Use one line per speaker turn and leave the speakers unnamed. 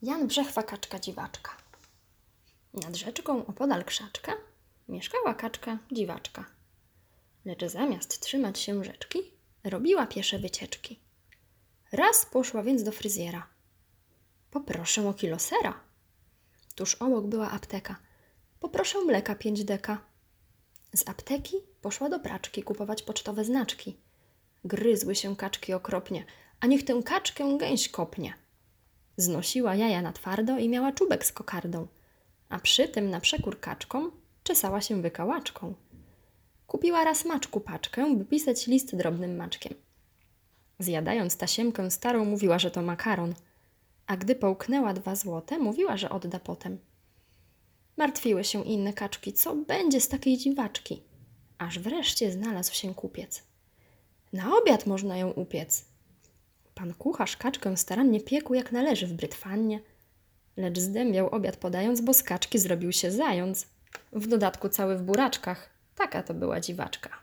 Jan Brzechwa, kaczka dziwaczka. Nad rzeczką opodal krzaczka mieszkała kaczka dziwaczka. Lecz zamiast trzymać się rzeczki, robiła piesze wycieczki. Raz poszła więc do fryzjera. Poproszę o kilo sera. Tuż obok była apteka. Poproszę mleka 5 deka. Z apteki poszła do praczki kupować pocztowe znaczki. Gryzły się kaczki okropnie, a niech tę kaczkę gęś kopnie. Znosiła jaja na twardo i miała czubek z kokardą, a przy tym na przekór kaczkom czesała się wykałaczką. Kupiła raz maczku paczkę, by pisać list drobnym maczkiem. Zjadając tasiemkę starą, mówiła, że to makaron, a gdy połknęła 2 złote, mówiła, że odda potem. Martwiły się inne kaczki, co będzie z takiej dziwaczki, aż wreszcie znalazł się kupiec. Na obiad można ją upiec. Pan kucharz kaczkę starannie piekł jak należy w brytwannie, lecz zdębiał obiad podając, bo z kaczki zrobił się zając. W dodatku cały w buraczkach. Taka to była dziwaczka.